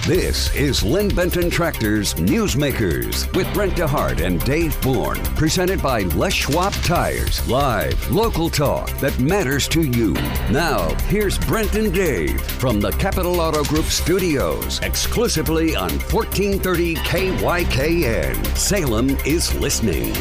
This is Lynn Benton Tractor's Newsmakers with Brent DeHart and Dave Bourne. Presented by Les Schwab Tires. Live, local talk that matters to you. Now, here's Brent and Dave from the Capital Auto Group studios. Exclusively on 1430 KYKN. Salem is listening.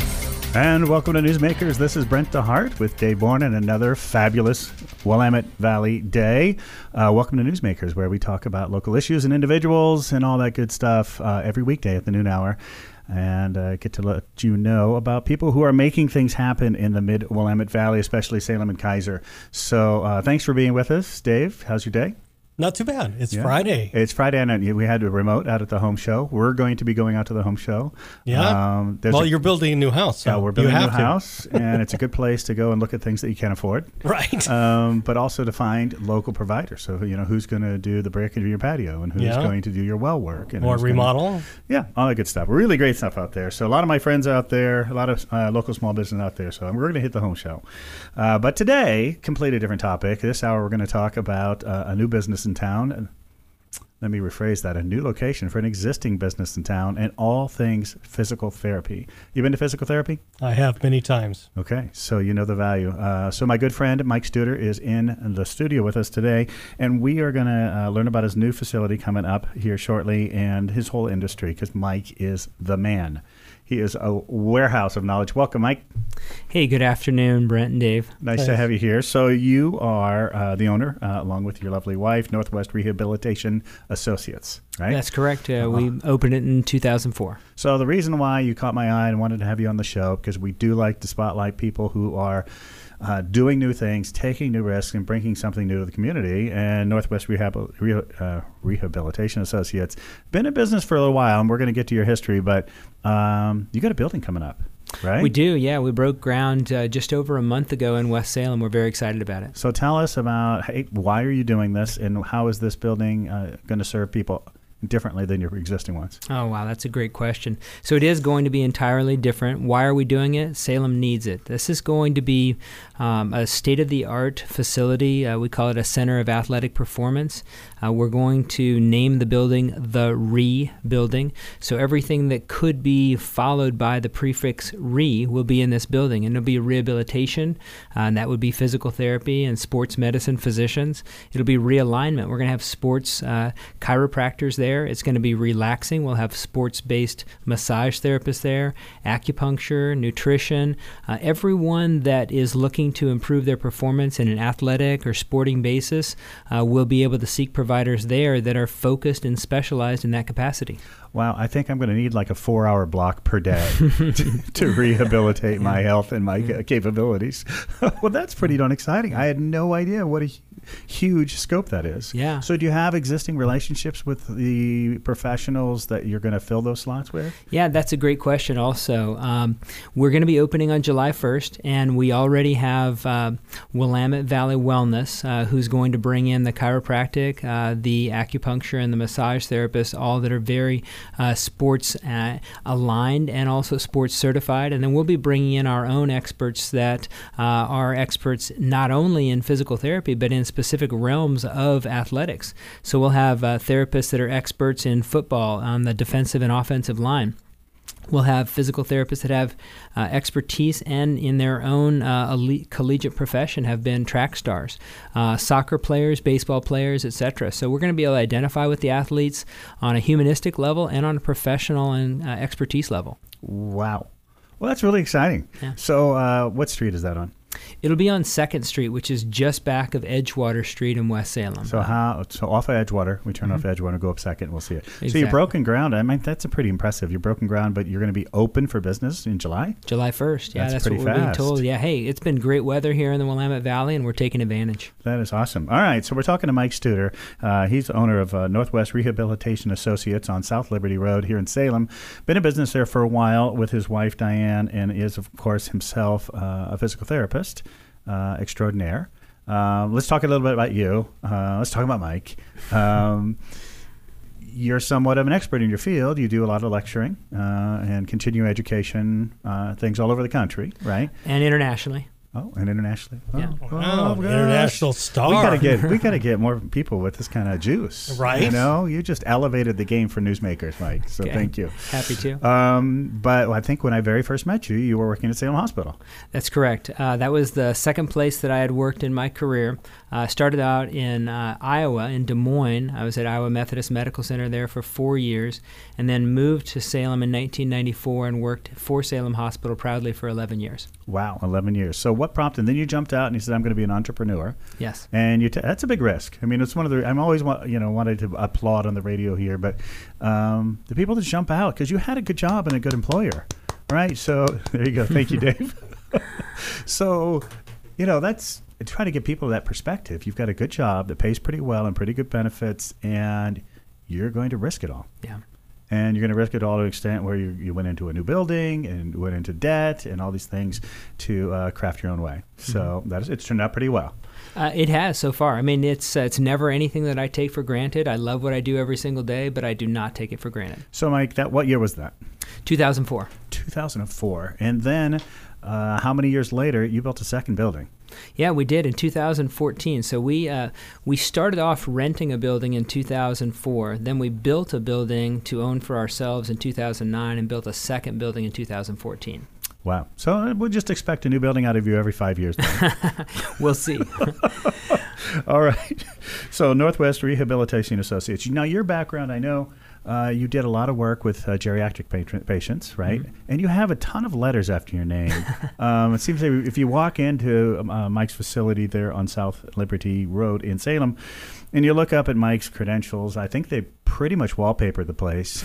And welcome to Newsmakers. This is Brent DeHart with Dave Bourne and another fabulous Willamette Valley day. Welcome to Newsmakers, where we talk about local issues and individuals and all that good stuff every weekday at the noon hour. And get to let you know about people who are making things happen in the mid-Willamette Valley, especially Salem and Keizer. So thanks for being with us. Dave, how's your day? Not too bad. It's Friday. It's Friday, and we had a remote out at the home show. We're going to be going out to the home show. Yeah. You're building a new house. So yeah, we're building a new house, and it's a good place to go and look at things that you can't afford. Right. But also to find local providers. So, who's going to do the brick of your patio, and who's going to do your well work. And or remodel. All that good stuff. Really great stuff out there. So a lot of my friends out there, a lot of local small business out there. So we're going to hit the home show. But today, completely different topic. This hour, we're going to talk about a new business in town. Let me rephrase that. A new location for an existing business in town and all things physical therapy. You been to physical therapy? I have many times. Okay, so you know the value. So my good friend Mike Studer is in the studio with us today, and we are going to learn about his new facility coming up here shortly and his whole industry, because Mike is the man. He is a warehouse of knowledge. Welcome, Mike. Hey, good afternoon, Brent and Dave. Nice to have you here. So you are the owner, along with your lovely wife, Northwest Rehabilitation Associates, right? That's correct. We opened it in 2004. So the reason why you caught my eye and wanted to have you on the show, because we do like to spotlight people who are doing new things, taking new risks, and bringing something new to the community. And Northwest Rehabilitation Associates been in business for a little while, and we're going to get to your history, but you got a building coming up, right? We do, yeah. We broke ground just over a month ago in West Salem. We're very excited about it. So tell us about, why are you doing this, and how is this building going to serve people differently than your existing ones? Oh, wow, that's a great question. So it is going to be entirely different. Why are we doing it? Salem needs it. This is going to be a state-of-the-art facility. We call it a Center of Athletic Performance. We're going to name the building the RE building. So everything that could be followed by the prefix RE will be in this building. And it'll be rehabilitation, and that would be physical therapy and sports medicine physicians. It'll be realignment. We're going to have sports chiropractors there. It's going to be relaxing. We'll have sports-based massage therapists there, acupuncture, nutrition. Everyone that is looking to improve their performance in an athletic or sporting basis will be able to seek providers there that are focused and specialized in that capacity. Wow, I think I'm going to need like a 4-hour block per day to rehabilitate my health and my capabilities. Well, that's pretty darn exciting. I had no idea what a huge scope that is. Yeah. So do you have existing relationships with the professionals that you're going to fill those slots with? Yeah, that's a great question also. We're going to be opening on July 1st, and we already have Willamette Valley Wellness, who's going to bring in the chiropractic, the acupuncture, and the massage therapists, all that are very sports aligned and also sports certified. And then we'll be bringing in our own experts that are experts not only in physical therapy, but in specific realms of athletics. So we'll have therapists that are experts in football on the defensive and offensive line. We'll have physical therapists that have expertise and in their own elite collegiate profession have been track stars, soccer players, baseball players, etc. So we're going to be able to identify with the athletes on a humanistic level and on a professional and expertise level. Wow. Well, that's really exciting. Yeah. So what street is that on? It'll be on 2nd Street, which is just back of Edgewater Street in West Salem. So off of Edgewater, we turn off Edgewater, go up 2nd, we'll see it. Exactly. So you're broken ground. I mean, that's pretty impressive. You're broken ground, but you're going to be open for business in July? July 1st. Yeah, that's what pretty we're being fast. told. Yeah, hey, it's been great weather here in the Willamette Valley, and we're taking advantage. That is awesome. All right, so we're talking to Mike Studer. He's the owner of Northwest Rehabilitation Associates on South Liberty Road here in Salem. Been in business there for a while with his wife, Diane, and is, of course, himself a physical therapist extraordinaire. Let's talk a little bit about you. Let's talk about Mike. You're somewhat of an expert in your field. You do a lot of lecturing and continuing education, things all over the country, right? And internationally. Oh, and internationally. Yeah. Wow, international star. We gotta get more people with this kind of juice, right? You know, you just elevated the game for newsmakers, Mike. So thank you. Happy to. But I think when I very first met you, you were working at Salem Hospital. That's correct. That was the second place that I had worked in my career. Started out in Iowa, in Des Moines. I was at Iowa Methodist Medical Center there for 4 years, and then moved to Salem in 1994 and worked for Salem Hospital proudly for 11 years. Wow, 11 years. So what prompted? And then you jumped out and you said, "I'm going to be an entrepreneur." Yes. And that's a big risk. I mean, it's one of the. I'm always wanted to applaud on the radio here, but the people that jump out because you had a good job and a good employer, right? So there you go. Thank you, Dave. So, that's try to give people that perspective. You've got a good job that pays pretty well and pretty good benefits, and you're going to risk it all. Yeah. And you're going to risk it all to an extent where you went into a new building and went into debt and all these things to craft your own way. So it's turned out pretty well. It has so far. I mean, it's never anything that I take for granted. I love what I do every single day, but I do not take it for granted. So, Mike, what year was that? 2004. 2004. And then how many years later, you built a second building? Yeah, we did in 2014. So we started off renting a building in 2004. Then we built a building to own for ourselves in 2009 and built a second building in 2014. Wow. So we'll just expect a new building out of you every 5 years. We'll see. All right. So Northwest Rehabilitation Associates. Now, your background, I know you did a lot of work with geriatric patients, right? Mm-hmm. And you have a ton of letters after your name. It seems like if you walk into Mike's facility there on South Liberty Road in Salem, and you look up at Mike's credentials, I think they pretty much wallpaper the place.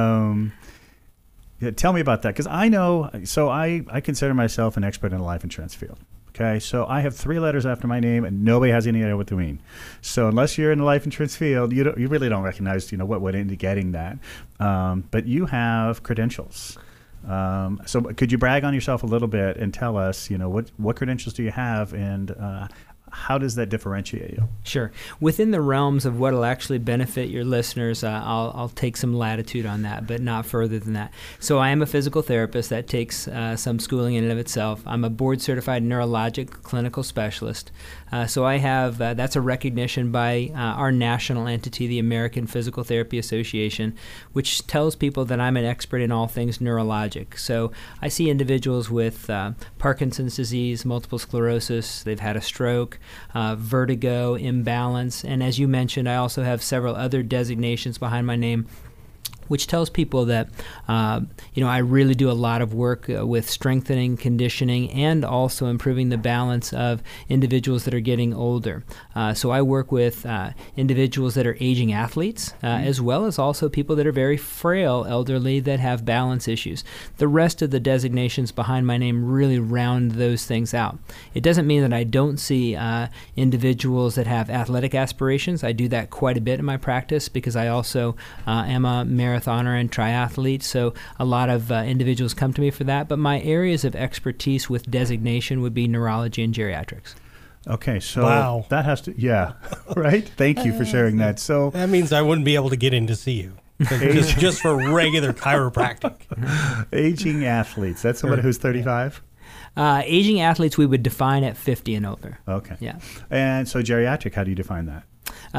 Tell me about that, because I know, so I consider myself an expert in the life insurance field. Okay, so I have 3 letters after my name, and nobody has any idea what they mean. So unless you're in the life insurance field, you really don't recognize, what went into getting that. But you have credentials. So could you brag on yourself a little bit and tell us, what credentials do you have, and how does that differentiate you? Sure. Within the realms of what will actually benefit your listeners, I'll take some latitude on that, but not further than that. So I am a physical therapist. That takes some schooling in and of itself. I'm a board-certified neurologic clinical specialist. So I have, that's a recognition by our national entity, the American Physical Therapy Association, which tells people that I'm an expert in all things neurologic. So I see individuals with Parkinson's disease, multiple sclerosis, they've had a stroke, vertigo, imbalance, and as you mentioned, I also have several other designations behind my name, which tells people that, I really do a lot of work with strengthening, conditioning, and also improving the balance of individuals that are getting older. So I work with individuals that are aging athletes, as well as also people that are very frail, elderly, that have balance issues. The rest of the designations behind my name really round those things out. It doesn't mean that I don't see individuals that have athletic aspirations. I do that quite a bit in my practice because I also am a marathoner and triathlete, so a lot of individuals come to me for that, but my areas of expertise with designation would be neurology and geriatrics. Okay, so wow. That has to, right? Thank you for sharing that. So that means I wouldn't be able to get in to see you. just for regular chiropractic. Aging athletes, that's someone who's 35? Aging athletes we would define at 50 and older. Okay. Yeah. And so geriatric, how do you define that?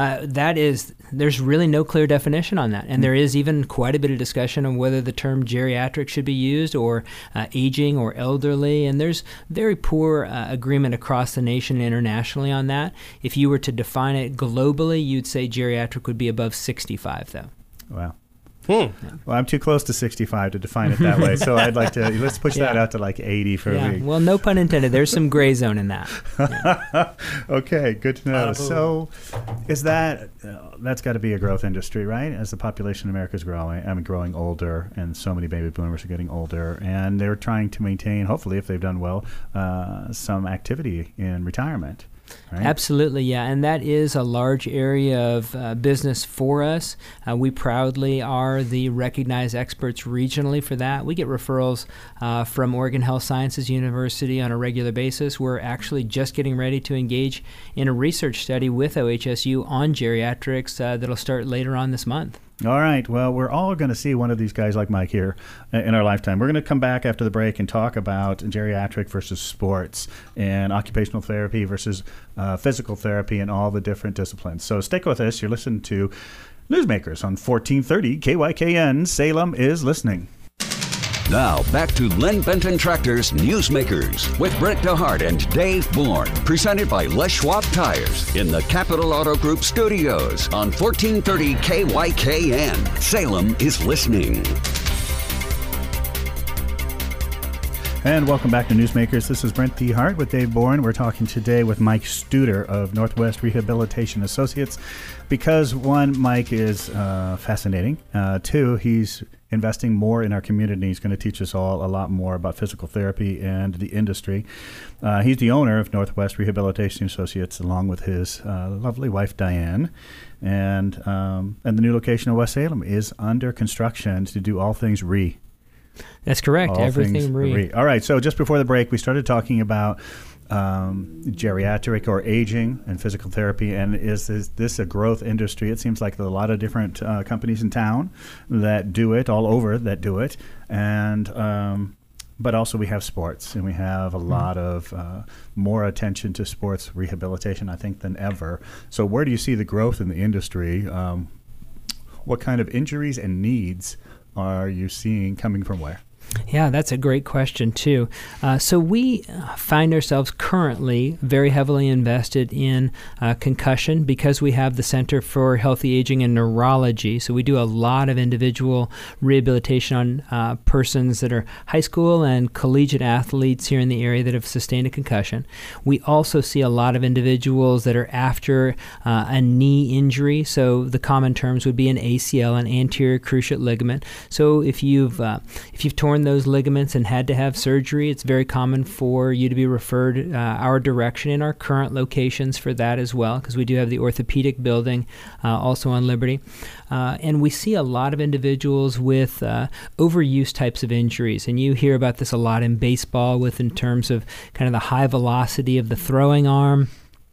There's really no clear definition on that. And there is even quite a bit of discussion on whether the term geriatric should be used or aging or elderly. And there's very poor agreement across the nation and internationally on that. If you were to define it globally, you'd say geriatric would be above 65, though. Wow. Well, I'm too close to 65 to define it that way, so I'd like to, let's push that out to like 80 for a week. Well, no pun intended. There's some gray zone in that. Okay, good to know. So is that's got to be a growth industry, right? As the population in America is growing older, and so many baby boomers are getting older, and they're trying to maintain, hopefully, if they've done well, some activity in retirement. Right? Absolutely, yeah, and that is a large area of business for us. We proudly are the recognized experts regionally for that. We get referrals from Oregon Health Sciences University on a regular basis. We're actually just getting ready to engage in a research study with OHSU on geriatrics that'll start later on this month. All right. Well, we're all going to see one of these guys like Mike here in our lifetime. We're going to come back after the break and talk about geriatric versus sports and occupational therapy versus physical therapy and all the different disciplines. So stick with us. You're listening to Newsmakers on 1430 KYKN. Salem is listening. Now, back to Len Benton Tractor's Newsmakers with Brent DeHart and Dave Bourne, presented by Les Schwab Tires in the Capital Auto Group studios on 1430 KYKN. Salem is listening. And welcome back to Newsmakers. This is Brent DeHart with Dave Bourne. We're talking today with Mike Studer of Northwest Rehabilitation Associates because, one, Mike is fascinating. Two, he's investing more in our community. He's going to teach us all a lot more about physical therapy and the industry. He's the owner of Northwest Rehabilitation Associates, along with his lovely wife, Diane. And the new location of West Salem is under construction to do all things re. That's correct. All Everything re. All right. So just before the break, we started talking about geriatric or aging and physical therapy. And is this a growth industry? It seems like there are a lot of different companies in town that do it, all over that do it. And but also we have sports, and we have a lot of more attention to sports rehabilitation, I think, than ever. So where do you see the growth in the industry? What kind of injuries and needs are you seeing coming from where? Yeah, that's a great question, too. So we find ourselves currently very heavily invested in concussion because we have the Center for Healthy Aging and Neurology. So we do a lot of individual rehabilitation on persons that are high school and collegiate athletes here in the area that have sustained a concussion. We also see a lot of individuals that are after a knee injury. So the common terms would be an ACL, an anterior cruciate ligament. So if you've torn those ligaments and had to have surgery, it's very common for you to be referred our direction in our current locations for that as well, because we do have the orthopedic building also on Liberty. And we see a lot of individuals with overuse types of injuries, and you hear about this a lot in baseball in terms of kind of the high velocity of the throwing arm.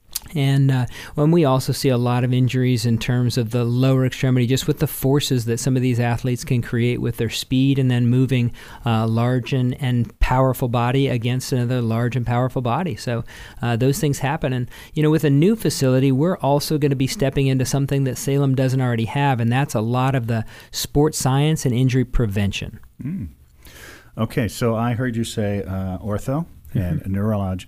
And when we also see a lot of injuries in terms of the lower extremity, just with the forces that some of these athletes can create with their speed and then moving large and powerful body against another large and powerful body. So those things happen. And, with a new facility, we're also going to be stepping into something that Salem doesn't already have, and that's a lot of the sports science and injury prevention. Okay, so I heard you say ortho. And neurology,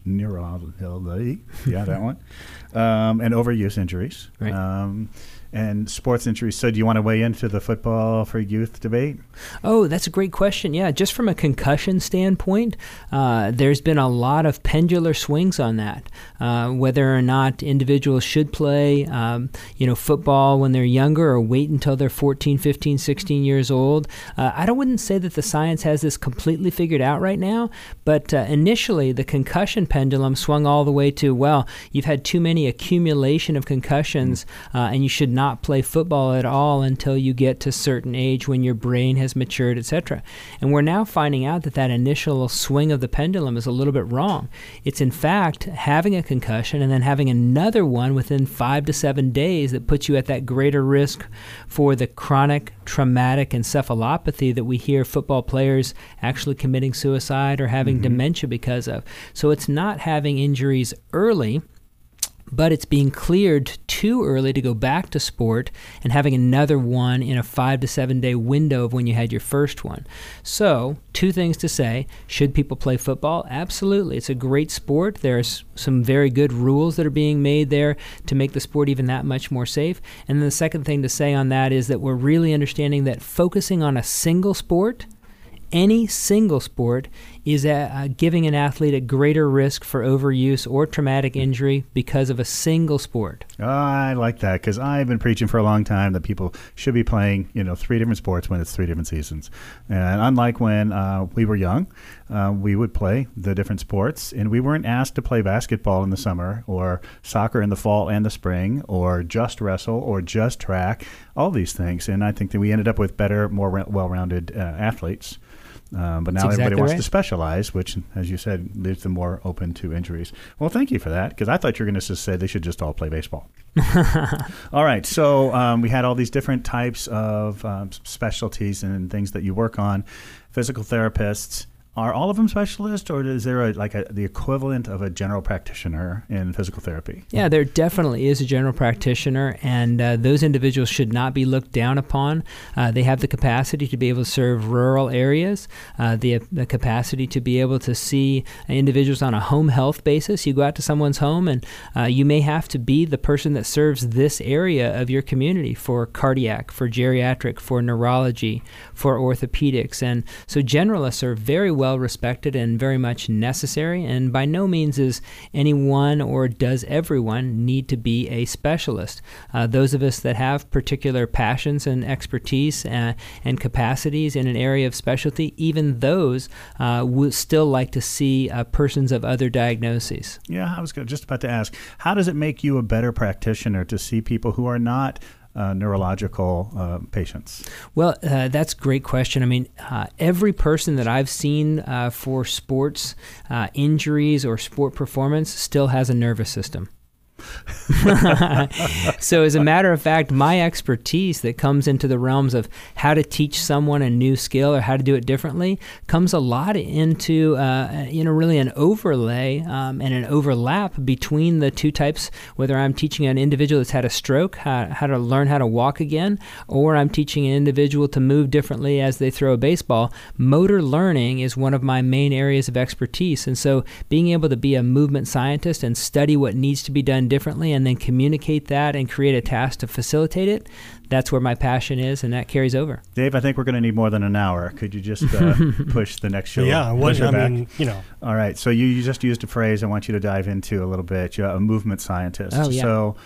yeah, that one, and overuse injuries, right. And sports injuries. So do you want to weigh into the football for youth debate? Oh, that's a great question. Yeah, just from a concussion standpoint, there's been a lot of pendular swings on that, whether or not individuals should play, football when they're younger or wait until they're 14, 15, 16 years old. I wouldn't say that the science has this completely figured out right now, but initially the concussion pendulum swung all the way to, well, you've had too many accumulation of concussions, and you should not play football at all until you get to a certain age when your brain has matured, etc. And we're now finding out that initial swing of the pendulum is a little bit wrong. It's in fact having a concussion and then having another one within 5 to 7 days that puts you at that greater risk for the chronic traumatic encephalopathy that we hear football players actually committing suicide or having dementia because of. So it's not having injuries early, but it's being cleared too early to go back to sport and having another one in a 5 to 7 day window of when you had your first one. So, two things to say. Should people play football? Absolutely. It's a great sport. There's some very good rules that are being made there to make the sport even that much more safe. And then the second thing to say on that is that we're really understanding that focusing on a single sport, any single sport, is giving an athlete a greater risk for overuse or traumatic injury because of a single sport. I like that because I've been preaching for a long time that people should be playing, 3 different sports when it's 3 different seasons. And unlike when we were young, we would play the different sports, and we weren't asked to play basketball in the summer or soccer in the fall and the spring or just wrestle or just track, all these things. And I think that we ended up with better, more well-rounded athletes. But now everybody wants to specialize, which, as you said, leaves them more open to injuries. Well, thank you for that, because I thought you were going to just say they should just all play baseball. All right. So we had all these different types of specialties and things that you work on. Physical therapists. Are all of them specialists, or is there the equivalent of a general practitioner in physical therapy? Yeah, there definitely is a general practitioner, and those individuals should not be looked down upon. They have the capacity to be able to serve rural areas, the capacity to be able to see individuals on a home health basis. You go out to someone's home, and you may have to be the person that serves this area of your community for cardiac, for geriatric, for neurology, for orthopedics. And so generalists are very well respected and very much necessary, and by no means is anyone or does everyone need to be a specialist. Those of us that have particular passions and expertise and capacities in an area of specialty, even those would still like to see persons of other diagnoses. Yeah, I was just about to ask, how does it make you a better practitioner to see people who are not neurological patients? Well, that's a great question. I mean, every person that I've seen for sports injuries or sport performance still has a nervous system. So as a matter of fact, my expertise that comes into the realms of how to teach someone a new skill or how to do it differently comes a lot into really an overlay and an overlap between the two types, whether I'm teaching an individual that's had a stroke how to learn how to walk again, or I'm teaching an individual to move differently as they throw a baseball. Motor learning is one of my main areas of expertise, and so being able to be a movement scientist and study what needs to be done differently and then communicate that and create a task to facilitate it, that's where my passion is, and that carries over. Dave, I think we're going to need more than an hour. Could you just push the next show? Yeah, All right, so you just used a phrase I want you to dive into a little bit. You're a movement scientist. Oh, yeah. So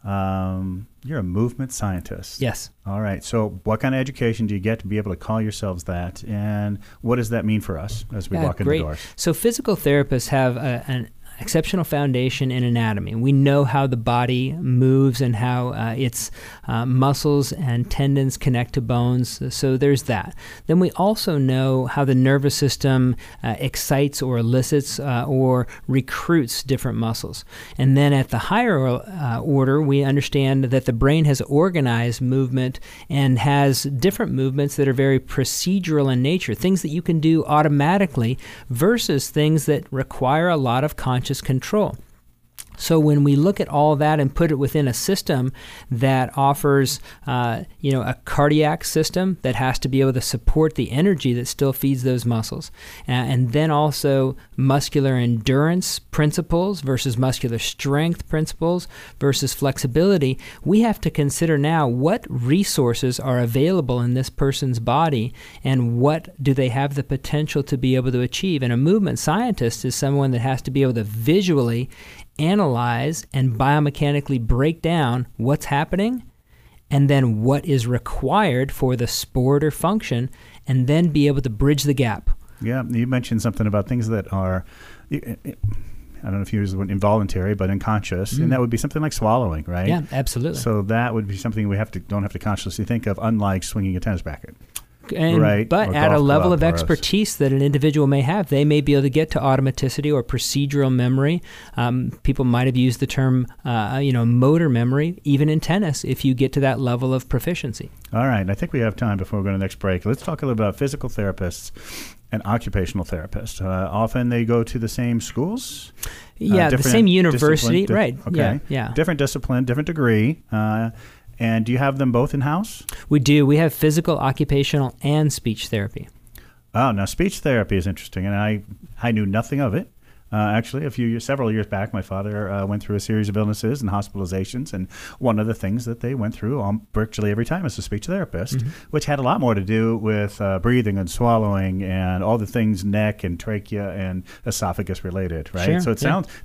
you're a movement scientist. Yes. All right, so what kind of education do you get to be able to call yourselves that, and what does that mean for us as we walk in the doors? So physical therapists have an exceptional foundation in anatomy. We know how the body moves and how its muscles and tendons connect to bones, so there's that. Then we also know how the nervous system excites or elicits or recruits different muscles. And then at the higher order, we understand that the brain has organized movement and has different movements that are very procedural in nature, things that you can do automatically versus things that require a lot of conscious control. So when we look at all that and put it within a system that offers, a cardiac system that has to be able to support the energy that still feeds those muscles, and then also muscular endurance principles versus muscular strength principles versus flexibility, we have to consider now what resources are available in this person's body and what do they have the potential to be able to achieve. And a movement scientist is someone that has to be able to visually analyze and biomechanically break down what's happening and then what is required for the sport or function, and then be able to bridge the gap. Yeah, you mentioned something about things that are, I don't know if you use the word involuntary, but unconscious, and that would be something like swallowing, right? Yeah, absolutely. So that would be something we don't have to consciously think of, unlike swinging a tennis racket. But at a level of expertise that an individual may have, they may be able to get to automaticity or procedural memory. People might have used the term, motor memory, even in tennis, if you get to that level of proficiency. All right. I think we have time before we go to the next break. Let's talk a little about physical therapists and occupational therapists. Often they go to the same schools? Yeah, the same university. Right. Okay. Yeah. Different discipline, different degree. And do you have them both in-house? We do. We have physical, occupational, and speech therapy. Oh, now speech therapy is interesting, and I knew nothing of it. Actually, several years back, my father went through a series of illnesses and hospitalizations, and one of the things that they went through virtually every time as a speech therapist, which had a lot more to do with breathing and swallowing and all the things neck and trachea and esophagus related, right? Sure, so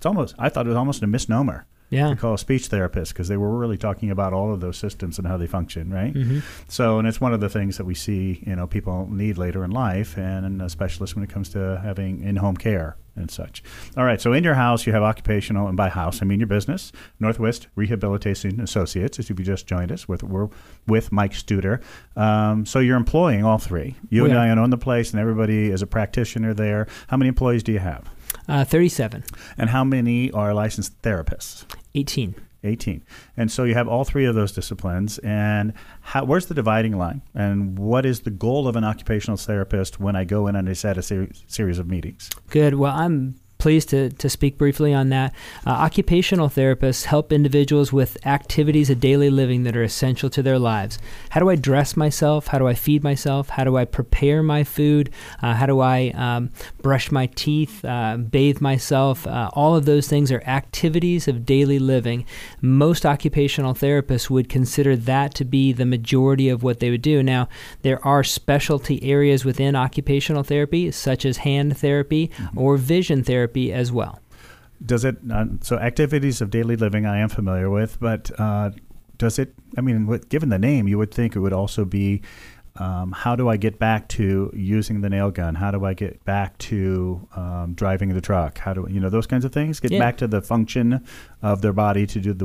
I thought it was almost a misnomer. Yeah. To call a speech therapist, because they were really talking about all of those systems and how they function, right? So, and it's one of the things that we see, people need later in life, and a specialist when it comes to having in-home care. and such. All right, so in your house, you have occupational, and by house, I mean your business, Northwest Rehabilitation Associates, as if you just joined us, we're with Mike Studer. So you're employing all three. You and Diane own the place, and everybody is a practitioner there. How many employees do you have? 37. And how many are licensed therapists? 18. And so you have all three of those disciplines. And where's the dividing line? And what is the goal of an occupational therapist when I go in and I set a series of meetings? Good. Well, I'm pleased to speak briefly on that. Occupational therapists help individuals with activities of daily living that are essential to their lives. How do I dress myself? How do I feed myself? How do I prepare my food? How do I brush my teeth, bathe myself? All of those things are activities of daily living. Most occupational therapists would consider that to be the majority of what they would do. Now, there are specialty areas within occupational therapy, such as hand therapy or vision therapy as well. Does it, so activities of daily living I am familiar with, but does it, I mean, given the name, you would think it would also be how do I get back to using the nail gun? How do I get back to driving the truck? How do, those kinds of things? Get back to the function of their body to do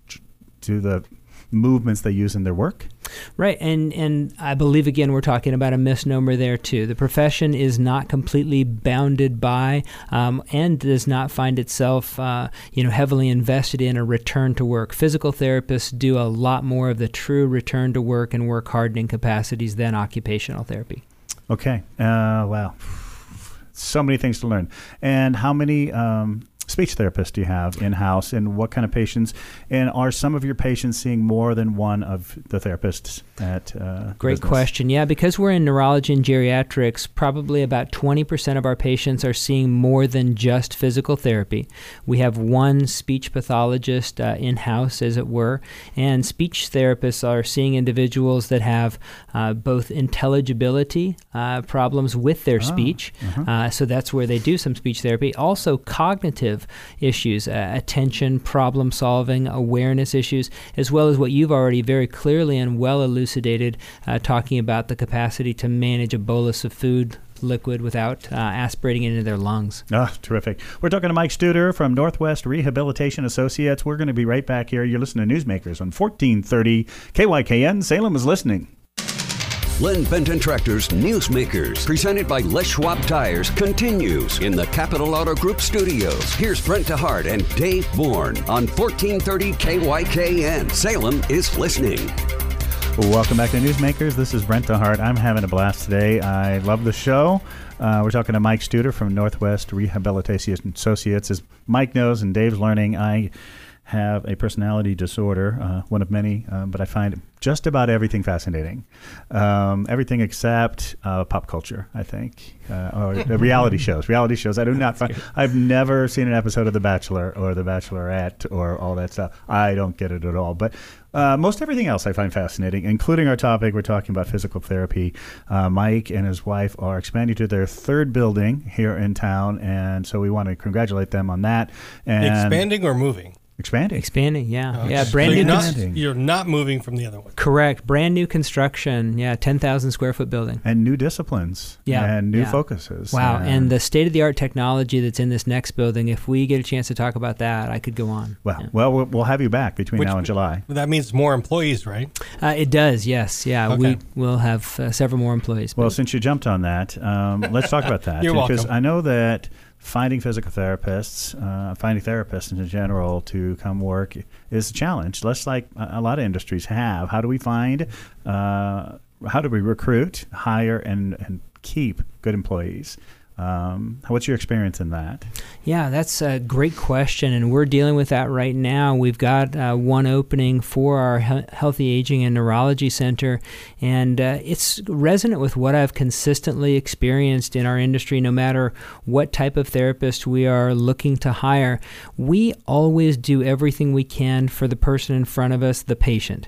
the movements they use in their work? Right, and I believe, again, we're talking about a misnomer there, too. The profession is not completely bounded by and does not find itself, heavily invested in a return to work. Physical therapists do a lot more of the true return to work and work hardening capacities than occupational therapy. Okay, wow. So many things to learn. And how many speech therapists do you have in-house, and what kind of patients? And are some of your patients seeing more than one of the therapists at Great business? question. Yeah, because we're in neurology and geriatrics, probably about 20% of our patients are seeing more than just physical therapy. We have one speech pathologist in-house, as it were, and speech therapists are seeing individuals that have both intelligibility problems with their speech, so that's where they do some speech therapy. Also cognitive issues, attention, problem solving, awareness issues, as well as what you've already very clearly and well elucidated, talking about the capacity to manage a bolus of food liquid without aspirating it into their lungs. Oh, terrific. We're talking to Mike Studer from Northwest Rehabilitation Associates. We're going to be right back here. You're listening to Newsmakers on 1430 KYKN. Salem is listening. Len Benton Tractor's Newsmakers, presented by Les Schwab Tires, continues in the Capital Auto Group studios. Here's Brent DeHart and Dave Bourne on 1430 KYKN. Salem is listening. Welcome back to Newsmakers. This is Brent DeHart. I'm having a blast today. I love the show. We're talking to Mike Studer from Northwest Rehabilitation Associates. As Mike knows and Dave's learning, I have a personality disorder, one of many, but I find just about everything fascinating. Everything except pop culture, I think, or the reality shows. Reality shows, I do not find. I've never seen an episode of The Bachelor or The Bachelorette or all that stuff. I don't get it at all. But most everything else I find fascinating, including our topic. We're talking about physical therapy. Mike and his wife are expanding to their third building here in town, and so we want to congratulate them on that. And expanding or moving? Expanding, yeah. Okay. Yeah, brand So new. you're not moving from the other one. Correct. Brand new construction. Yeah, 10,000 square foot building. And new disciplines. Yeah. And new focuses. Wow. And the state-of-the-art technology that's in this next building, if we get a chance to talk about that, I could go on. Well, we'll have you back between now and July. That means more employees, right? It does, yes. Yeah, Okay. we will have several more employees. Well, since you jumped on that, let's talk about that. You're because welcome. I know that finding physical therapists, finding therapists in general to come work is a challenge, just like a lot of industries have. How do we find, how do we recruit, hire, and keep good employees? What's your experience in that? Yeah, that's a great question, and we're dealing with that right now. We've got one opening for our Healthy Aging and Neurology Center, and it's resonant with what I've consistently experienced in our industry. No matter what type of therapist we are looking to hire, we always do everything we can for the person in front of us, the patient.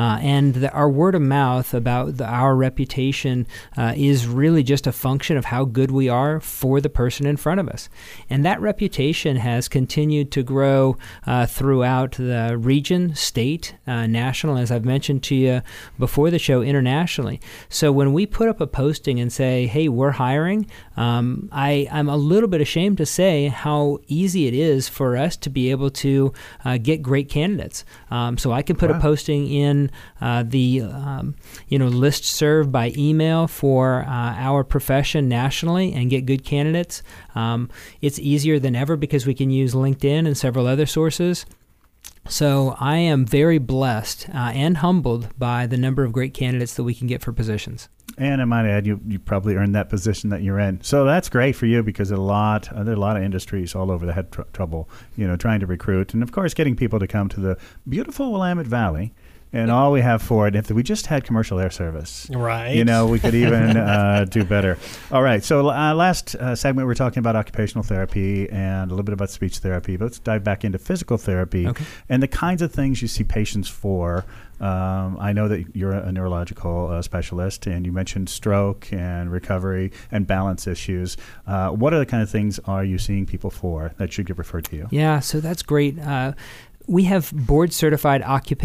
And our word of mouth about our reputation is really just a function of how good we are care for the person in front of us. And that reputation has continued to grow throughout the region, state, national, as I've mentioned to you before the show, internationally. So when we put up a posting and say, hey, we're hiring, I'm a little bit ashamed to say how easy it is for us to be able to get great candidates. So I can put a posting in the list serve by email for our profession nationally and get good candidates. It's easier than ever because we can use LinkedIn and several other sources. So I am very blessed and humbled by the number of great candidates that we can get for positions. And I might add, you probably earned that position that you're in. So that's great for you because there are a lot of industries all over that had trouble, trying to recruit. And, of course, getting people to come to the beautiful Willamette Valley. And all we have for it, if we just had commercial air service, right? We could even do better. All right. So last segment, we're talking about occupational therapy and a little bit about speech therapy. But let's dive back into physical therapy and the kinds of things you see patients for. I know that you're a neurological specialist, and you mentioned stroke and recovery and balance issues. What other kind of things are you seeing people for that should get referred to you? Yeah, so that's great. We have board-certified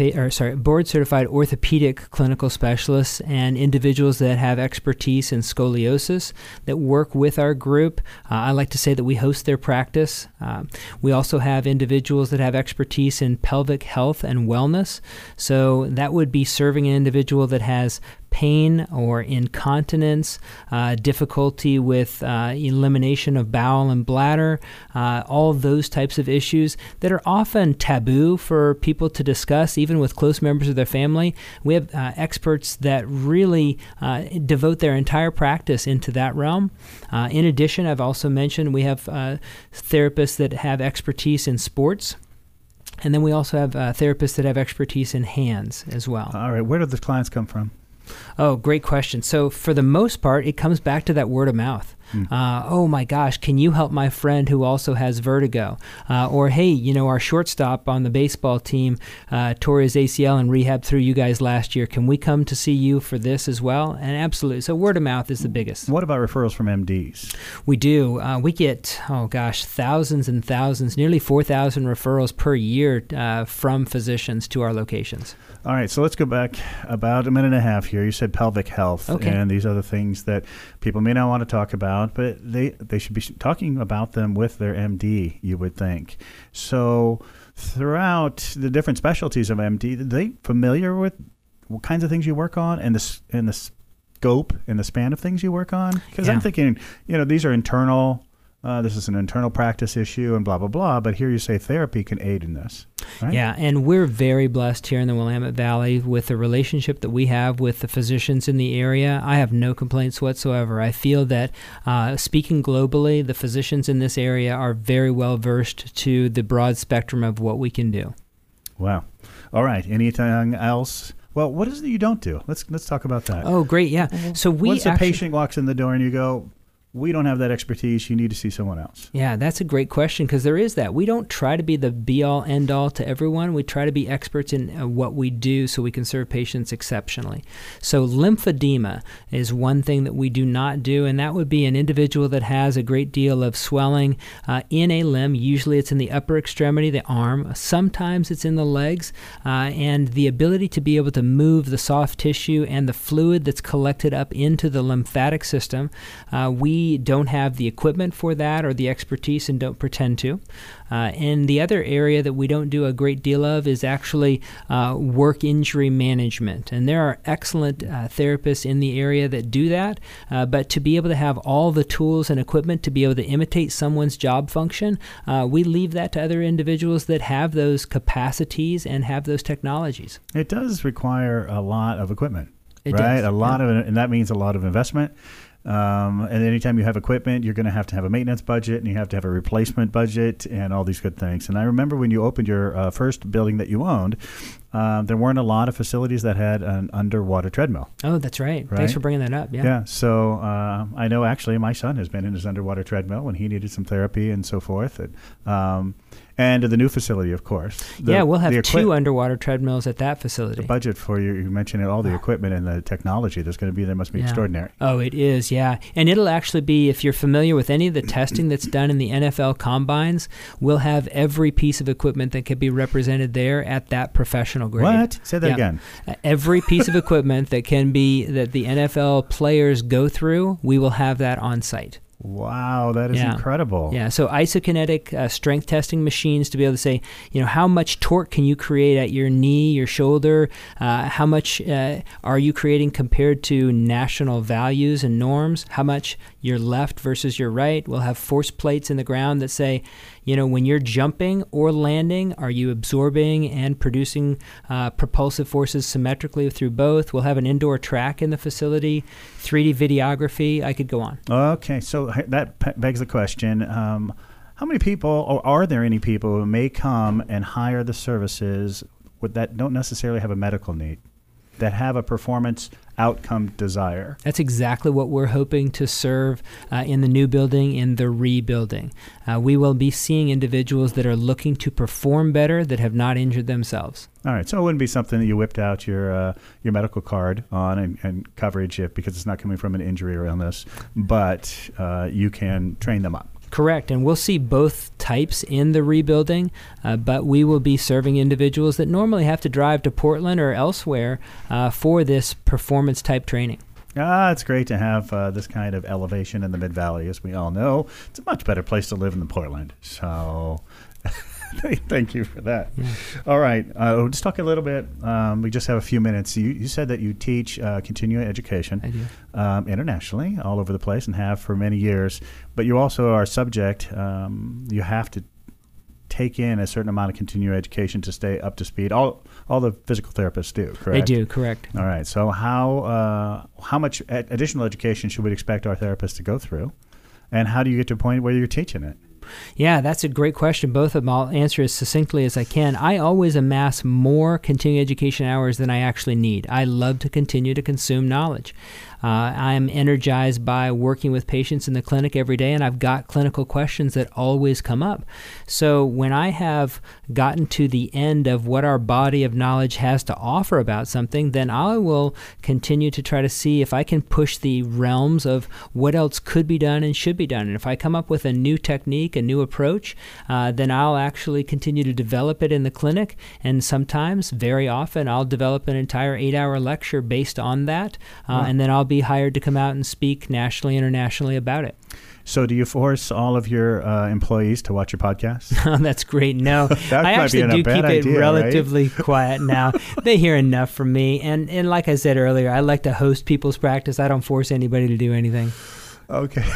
orthopedic clinical specialists and individuals that have expertise in scoliosis that work with our group. I like to say that we host their practice. We also have individuals that have expertise in pelvic health and wellness. So that would be serving an individual that has pain or incontinence, difficulty with elimination of bowel and bladder, all those types of issues that are often taboo for people to discuss, even with close members of their family. We have experts that really devote their entire practice into that realm. In addition, I've also mentioned we have therapists that have expertise in sports. And then we also have therapists that have expertise in hands as well. All right. Where do the clients come from? Oh, great question. So for the most part, it comes back to that word of mouth. Oh my gosh, can you help my friend who also has vertigo? Or hey, our shortstop on the baseball team tore his ACL and rehab through you guys last year. Can we come to see you for this as well? And absolutely. So word of mouth is the biggest. What about referrals from MDs? We do. We get, thousands and thousands, nearly 4,000 referrals per year from physicians to our locations. All right, so let's go back about a minute and a half here. You said pelvic health and these other things that people may not want to talk about, but they should be talking about them with their MD, you would think. So throughout the different specialties of MD, are they familiar with what kinds of things you work on and the scope and the span of things you work on? Because I'm thinking, these are internal. This is an internal practice issue and blah, blah, blah. But here you say therapy can aid in this. Right? Yeah, and we're very blessed here in the Willamette Valley with the relationship that we have with the physicians in the area. I have no complaints whatsoever. I feel that speaking globally, the physicians in this area are very well versed to the broad spectrum of what we can do. Wow. All right. Anything else? Well, what is it you don't do? Let's talk about that. Oh, great. Yeah. So once a patient walks in the door and you go, we don't have that expertise, you need to see someone else? Yeah, that's a great question because there is that. We don't try to be the be-all, end-all to everyone. We try to be experts in what we do so we can serve patients exceptionally. So lymphedema is one thing that we do not do, and that would be an individual that has a great deal of swelling in a limb. Usually it's in the upper extremity, the arm. Sometimes it's in the legs, and the ability to be able to move the soft tissue and the fluid that's collected up into the lymphatic system. We don't have the equipment for that or the expertise and don't pretend to. And the other area that we don't do a great deal of is actually work injury management. And there are excellent therapists in the area that do that. But to be able to have all the tools and equipment to be able to imitate someone's job function, we leave that to other individuals that have those capacities and have those technologies. It does require a lot of equipment, right? Does. A lot of it, and that means a lot of investment. And anytime you have equipment, you're going to have a maintenance budget, and you have to have a replacement budget, and all these good things. And I remember when you opened your first building that you owned, there weren't a lot of facilities that had an underwater treadmill. Oh, that's right. Thanks for bringing that up. Yeah. So I know actually my son has been in his underwater treadmill when he needed some therapy and so forth. And the new facility, of course. We'll have 2 underwater treadmills at that facility. The budget for you mentioned all the equipment and the technology that's going to be there must be extraordinary. Oh, it is. yeah. And it'll actually be, if you're familiar with any of the testing that's done in the NFL combines, we'll have every piece of equipment that could be represented there at that professional grade. What? Say that again. Every piece of equipment that the NFL players go through, we will have that on site. Wow, that is incredible. Yeah, so isokinetic strength testing machines to be able to say, how much torque can you create at your knee, your shoulder? How much are you creating compared to national values and norms? How much your left versus your right? We'll have force plates in the ground that say, when you're jumping or landing, are you absorbing and producing propulsive forces symmetrically through both? We'll have an indoor track in the facility, 3D videography. I could go on. Okay, so that begs the question, how many people, or are there any people who may come and hire the services that don't necessarily have a medical need, that have a performance outcome desire? That's exactly what we're hoping to serve in the new building, in the rebuilding. We will be seeing individuals that are looking to perform better, that have not injured themselves. All right, so it wouldn't be something that you whipped out your medical card on and coverage it because it's not coming from an injury or illness, but you can train them up. Correct, and we'll see both types in the rebuilding, but we will be serving individuals that normally have to drive to Portland or elsewhere for this performance-type training. It's great to have this kind of elevation in the Mid-Valley. As we all know, it's a much better place to live than Portland. So thank you for that. Yeah. All right, we'll just talk a little bit. We just have a few minutes. You said that you teach continuing education. I do. Internationally, all over the place, and have for many years. But you also are subject. You have to take in a certain amount of continuing education to stay up to speed. All the physical therapists do, correct? They do, correct. All right. So how much additional education should we expect our therapists to go through? And how do you get to a point where you're teaching it? Yeah, that's a great question. Both of them, I'll answer as succinctly as I can. I always amass more continuing education hours than I actually need. I love to continue to consume knowledge. I'm energized by working with patients in the clinic every day, and I've got clinical questions that always come up. So when I have gotten to the end of what our body of knowledge has to offer about something, then I will continue to try to see if I can push the realms of what else could be done and should be done. And if I come up with a new technique, a new approach, then I'll actually continue to develop it in the clinic. And sometimes, very often, I'll develop an entire 8-hour lecture based on that, and then I'll be hired to come out and speak nationally, internationally about it. So do you force all of your employees to watch your podcast? That's great. No, I actually do keep it relatively quiet now. They hear enough from me. And like I said earlier, I like to host people's practice. I don't force anybody to do anything. Okay.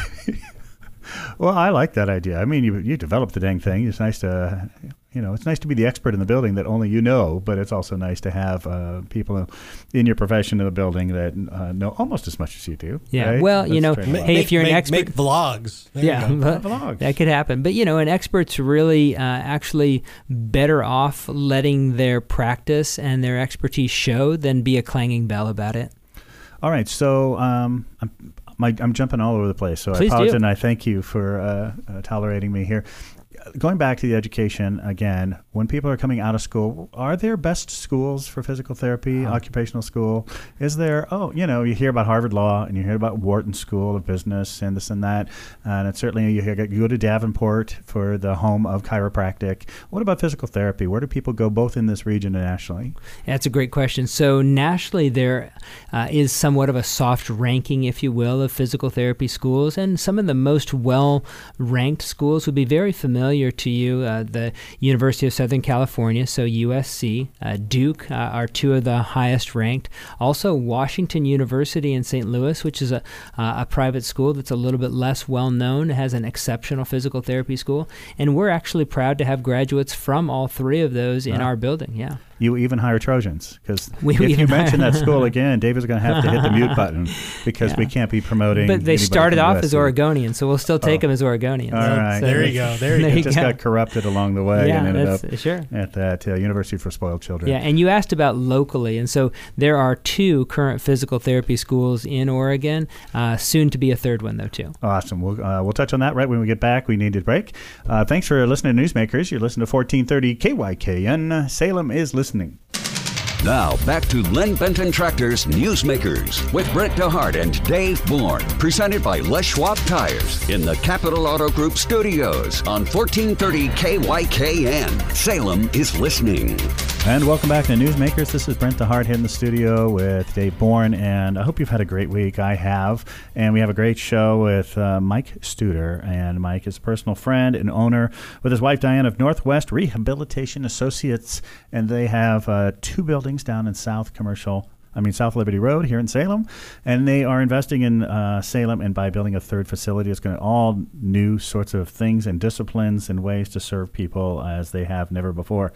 Well, I like that idea. I mean, you developed the dang thing. It's nice to, it's nice to be the expert in the building that only you know, but it's also nice to have people in your profession in the building that know almost as much as you do. Yeah. Right? Well, hey, if you're an expert, make vlogs. Vlogs. That could happen. But an expert's really actually better off letting their practice and their expertise show than be a clanging bell about it. All right. So I'm jumping all over the place, so Please I apologize, do. and I thank you for tolerating me here. Going back to the education again, when people are coming out of school, are there best schools for physical therapy, occupational school? Is there, you hear about Harvard Law and you hear about Wharton School of Business and this and that, and it's certainly you go to Davenport for the home of chiropractic. What about physical therapy? Where do people go both in this region and nationally? That's a great question. So nationally there is somewhat of a soft ranking, if you will, of physical therapy schools, and some of the most well-ranked schools would be very familiar to you. The University of Southern California, so USC, Duke are two of the highest ranked. Also Washington University in St. Louis, which is a private school that's a little bit less well known, has an exceptional physical therapy school, and we're actually proud to have graduates from all three of those in our building. Yeah. You even hire Trojans, because if you mention that school again, David's going to have to hit the mute button because we can't be promoting. But they started off as Oregonians, so we'll still take them as Oregonians. All right. So there you go. It just got corrupted along the way and ended up at that University for Spoiled Children. Yeah, and you asked about locally, and so there are 2 current physical therapy schools in Oregon, soon to be a 3rd one, though, too. Awesome. We'll touch on that right when we get back. We need a break. Thanks for listening to Newsmakers. You're listening to 1430 KYKN. Salem is listening. Now, back to Len Benton Tractors Newsmakers with Brent DeHart and Dave Bourne, presented by Les Schwab Tires in the Capital Auto Group studios on 1430 KYKN. Salem is listening. And welcome back to Newsmakers. This is Brent DeHart here in the studio with Dave Bourne, and I hope you've had a great week. I have, and we have a great show with Mike Studer, and Mike is a personal friend and owner with his wife Diane of Northwest Rehabilitation Associates, and they have 2 buildings down in South Liberty Road here in Salem, and they are investing in Salem, and by building a 3rd facility, it's going to all new sorts of things and disciplines and ways to serve people as they have never before.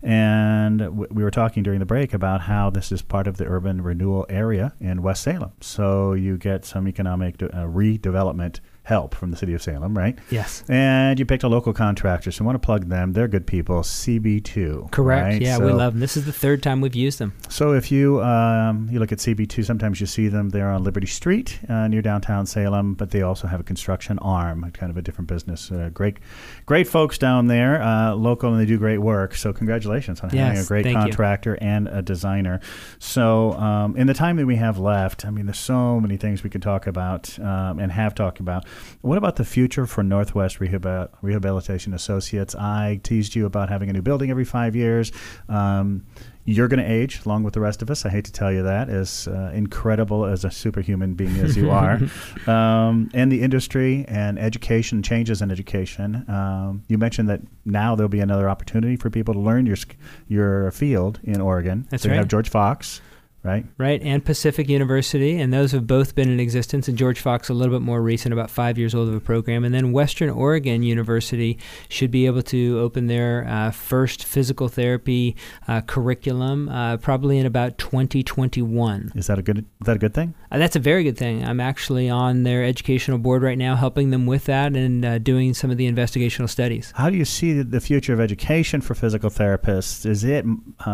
And we were talking during the break about how this is part of the urban renewal area in West Salem. So you get some economic redevelopment help from the city of Salem, right? Yes. And you picked a local contractor, so I want to plug them. They're good people, CB2. Correct. Right? Yeah, we love them. This is the 3rd time we've used them. So if you look at CB2, sometimes you see them there on Liberty Street near downtown Salem, but they also have a construction arm, kind of a different business. Great folks down there, local, and they do great work. So congratulations on having a great contractor and a designer. So in the time that we have left, there's so many things we could talk about and have talked about. What about the future for Northwest Rehabilitation Associates? I teased you about having a new building every 5 years. You're going to age along with the rest of us. I hate to tell you that, as incredible as a superhuman being as you are. And the industry and education, changes in education. You mentioned that now there'll be another opportunity for people to learn your field in Oregon. That's right. You have George Fox. Right, and Pacific University, and those have both been in existence, and George Fox a little bit more recent, about 5 years old of a program. And then Western Oregon University should be able to open their first physical therapy curriculum probably in about 2021. Is that a good thing? That's a very good thing. I'm actually on their educational board right now, helping them with that and doing some of the investigational studies. How do you see the future of education for physical therapists? Is it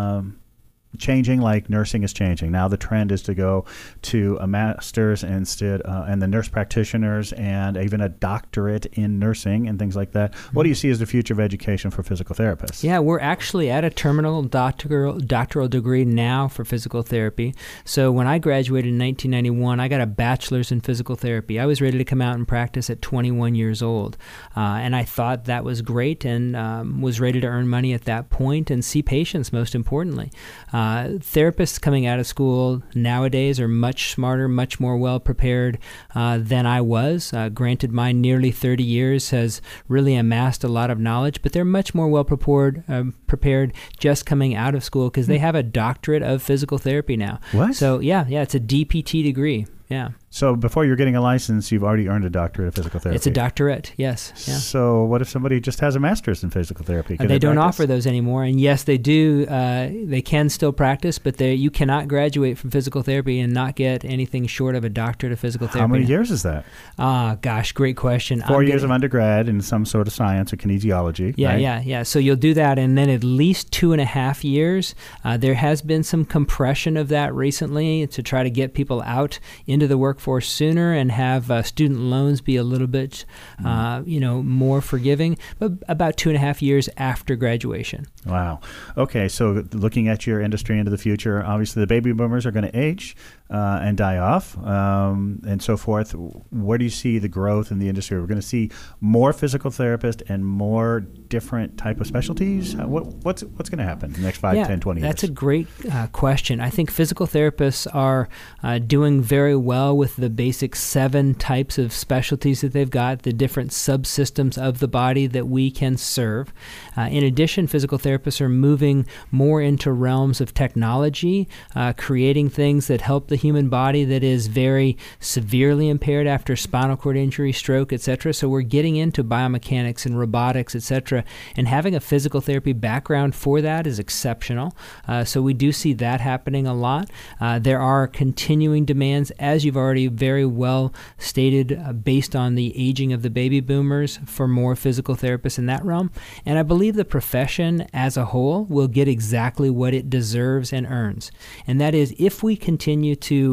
changing like nursing is changing? Now the trend is to go to a master's instead, and the nurse practitioners, and even a doctorate in nursing and things like that. What do you see as the future of education for physical therapists? Yeah, we're actually at a terminal doctoral degree now for physical therapy. So when I graduated in 1991, I got a bachelor's in physical therapy. I was ready to come out and practice at 21 years old. And I thought that was great, and was ready to earn money at that point and see patients, most importantly. Therapists coming out of school nowadays are much smarter, much more well-prepared than I was. Granted, my nearly 30 years has really amassed a lot of knowledge, but they're much more well-prepared just coming out of school because they have a doctorate of physical therapy now. What? So, yeah, it's a DPT degree. Yeah. So before you're getting a license, you've already earned a doctorate of physical therapy. It's a doctorate, yes. Yeah. So what if somebody just has a master's in physical therapy? They don't offer those anymore. And yes, they do. They can still practice, but you cannot graduate from physical therapy and not get anything short of a doctorate of physical therapy. How many years is that? Gosh, great question. 4 years of undergrad in some sort of science or kinesiology. Yeah, right? yeah. So you'll do that, and then at least 2.5 years. There has been some compression of that recently to try to get people out into the workforce sooner and have student loans be a little bit, more forgiving, but about 2.5 years after graduation. Wow. Okay, so looking at your industry into the future, obviously the baby boomers are going to age and die off and so forth. Where do you see the growth in the industry? We're going to see more physical therapists and more different type of specialties. What's going to happen in the next 5, 10, 20 years? That's a great question. I think physical therapists are doing very well with the basic 7 types of specialties that they've got, the different subsystems of the body that we can serve. In addition, physical therapists are moving more into realms of technology, creating things that help the human body that is very severely impaired after spinal cord injury, stroke, etc. So we're getting into biomechanics and robotics, etc. And having a physical therapy background for that is exceptional. So we do see that happening a lot. There are continuing demands, as you've already very well stated, based on the aging of the baby boomers, for more physical therapists in that realm. And I believe the profession as a whole will get exactly what it deserves and earns. And that is, if we continue to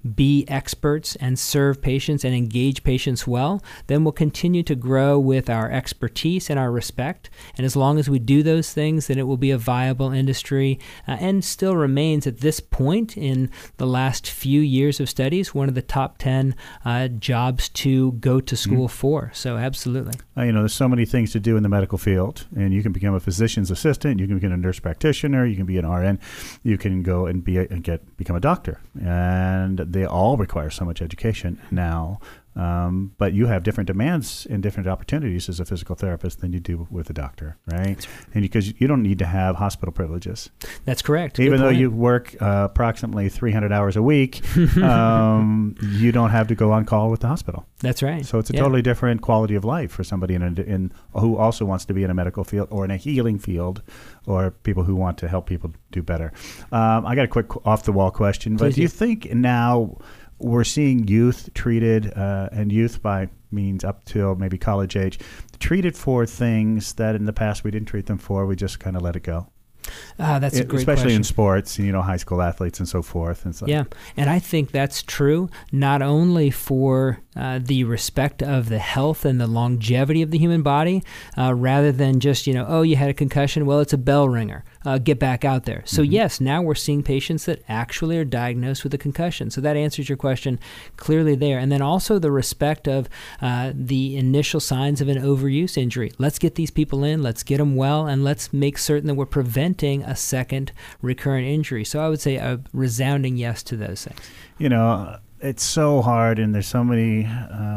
be experts and serve patients and engage patients well, then we'll continue to grow with our expertise and our respect. And as long as we do those things, then it will be a viable industry and still remains at this point in the last few years of studies one of the top 10 jobs to go to school for. So absolutely. There's so many things to do in the medical field, and you can become a physician's assistant, you can become a nurse practitioner, you can be an RN, you can go and become a doctor, and they all require so much education now. But you have different demands and different opportunities as a physical therapist than you do with a doctor, right? And because you don't need to have hospital privileges. That's correct. Even though you work approximately 300 hours a week, you don't have to go on call with the hospital. That's right. So it's a totally different quality of life for somebody in who also wants to be in a medical field or in a healing field, or people who want to help people do better. I got a quick off-the-wall question, but do you think now we're seeing youth treated, and youth by means up till maybe college age, treated for things that in the past we didn't treat them for, we just kind of let it go? That's a great especially question. in sports, high school athletes and so forth. And so. Yeah, and I think that's true not only for the respect of the health and the longevity of the human body, rather than just, you had a concussion, well, it's a bell ringer, get back out there. So yes, now we're seeing patients that actually are diagnosed with a concussion. So that answers your question clearly there. And then also the respect of the initial signs of an overuse injury. Let's get these people in, let's get them well, and let's make certain that we're preventing a second recurrent injury. So I would say a resounding yes to those things. It's so hard, and there's so many,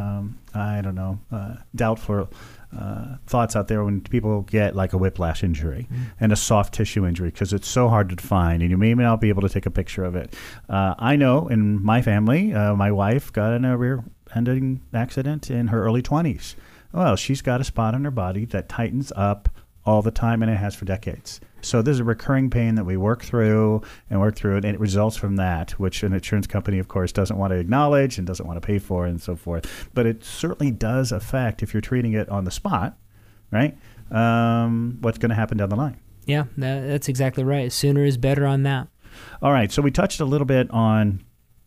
doubtful thoughts out there when people get like a whiplash injury and a soft tissue injury, because it's so hard to define, and you may not be able to take a picture of it. I know in my family, my wife got in a rear-ending accident in her early 20s. Well, she's got a spot on her body that tightens up all the time, and it has for decades. So this is a recurring pain that we work through, and it results from that, which an insurance company, of course, doesn't want to acknowledge and doesn't want to pay for and so forth. But it certainly does affect, if you're treating it on the spot, right, what's going to happen down the line. Yeah, that's exactly right. Sooner is better on that. All right, so we touched a little bit on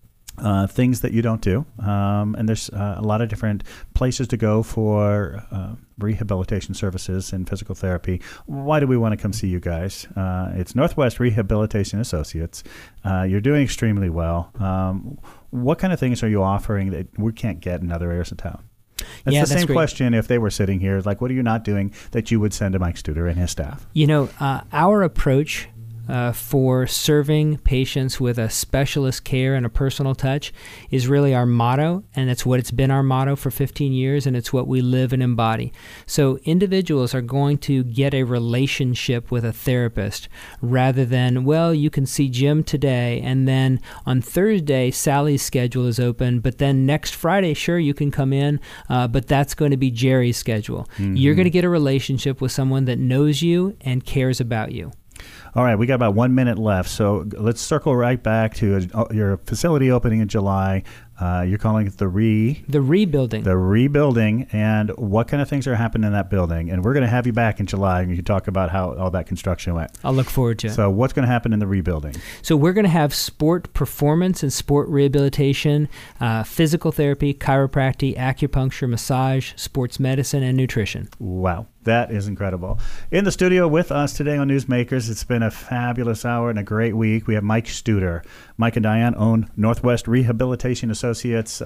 things that you don't do, and there's a lot of different places to go for rehabilitation services and physical therapy. Why do we want to come see you guys? It's Northwest Rehabilitation Associates. You're doing extremely well. What kind of things are you offering that we can't get in other areas of town? That's the same question if they were sitting here. Like, what are you not doing that you would send to Mike Studer and his staff? Our approach for serving patients with a specialist care and a personal touch is really our motto, and it's what it's been our motto for 15 years, and it's what we live and embody. So individuals are going to get a relationship with a therapist rather than, well, you can see Jim today, and then on Thursday, Sally's schedule is open, but then next Friday, sure, you can come in, but that's going to be Jerry's schedule. You're going to get a relationship with someone that knows you and cares about you. All right, we got about 1 minute left, so let's circle right back to your facility opening in July. You're calling it the rebuilding. The rebuilding, and what kind of things are happening in that building? And we're going to have you back in July, and you can talk about how all that construction went. I'll look forward to it. So what's going to happen in the rebuilding? So we're going to have sport performance and sport rehabilitation, physical therapy, chiropractic, acupuncture, massage, sports medicine, and nutrition. Wow. That is incredible. In the studio with us today on Newsmakers, it's been a fabulous hour and a great week. We have Mike Studer. Mike and Diane own Northwest Rehabilitation Associates,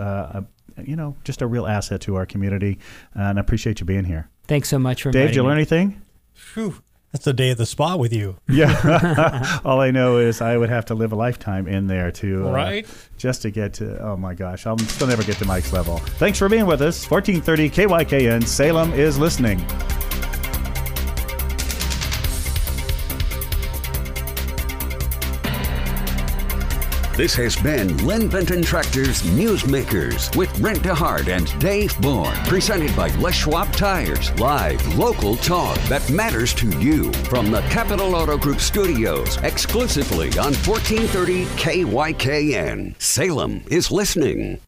just a real asset to our community, and I appreciate you being here. Thanks so much for inviting me. Dave, did you learn anything? Whew. That's the day at the spa with you. Yeah. All I know is I would have to live a lifetime in there to just to get to, oh my gosh, I'll still never get to Mike's level. Thanks for being with us. 1430 KYKN, Salem is listening. This has been Lynn Benton Tractor's Newsmakers with Brent DeHart and Dave Bourne. Presented by Les Schwab Tires. Live, local talk that matters to you. From the Capital Auto Group studios, exclusively on 1430 KYKN. Salem is listening.